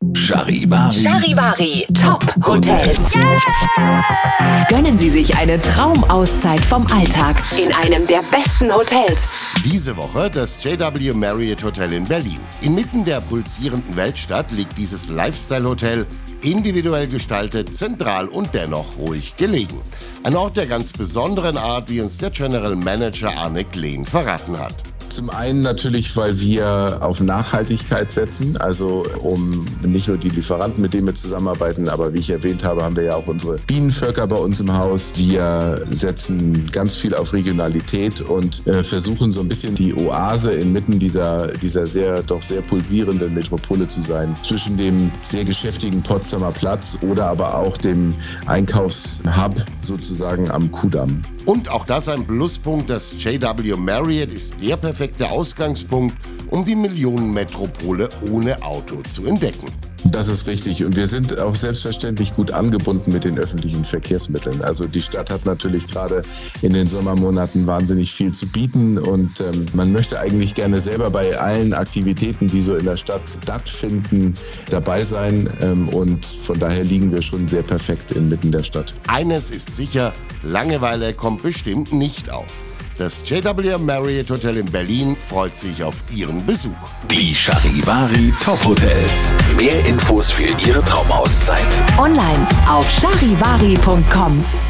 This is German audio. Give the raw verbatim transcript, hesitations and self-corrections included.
Charivari. Charivari Top Hotels. Yeah! Gönnen Sie sich eine Traumauszeit vom Alltag in einem der besten Hotels. Diese Woche das J W Marriott Hotel in Berlin. Inmitten der pulsierenden Weltstadt liegt dieses Lifestyle-Hotel, individuell gestaltet, zentral und dennoch ruhig gelegen. Ein Ort der ganz besonderen Art, wie uns der General Manager Arne Kleen verraten hat. Zum einen natürlich, weil wir auf Nachhaltigkeit setzen, also um nicht nur die Lieferanten, mit denen wir zusammenarbeiten, aber wie ich erwähnt habe, haben wir ja auch unsere Bienenvölker bei uns im Haus. Wir setzen ganz viel auf Regionalität und äh, versuchen so ein bisschen die Oase inmitten dieser, dieser sehr, doch sehr pulsierenden Metropole zu sein. Zwischen dem sehr geschäftigen Potsdamer Platz oder aber auch dem Einkaufshub sozusagen am Kudamm. Und auch das ein Pluspunkt, das J W Marriott ist der perfekte Ausgangspunkt, um die Millionenmetropole ohne Auto zu entdecken. Das ist richtig und wir sind auch selbstverständlich gut angebunden mit den öffentlichen Verkehrsmitteln. Also die Stadt hat natürlich gerade in den Sommermonaten wahnsinnig viel zu bieten und ähm, man möchte eigentlich gerne selber bei allen Aktivitäten, die so in der Stadt stattfinden, dabei sein ähm, und von daher liegen wir schon sehr perfekt inmitten der Stadt. Eines ist sicher, Langeweile kommt bestimmt nicht auf. Das J W Marriott Hotel in Berlin freut sich auf Ihren Besuch. Die Charivari Top Hotels. Mehr Infos für Ihre Traumauszeit Online auf charivari punkt com.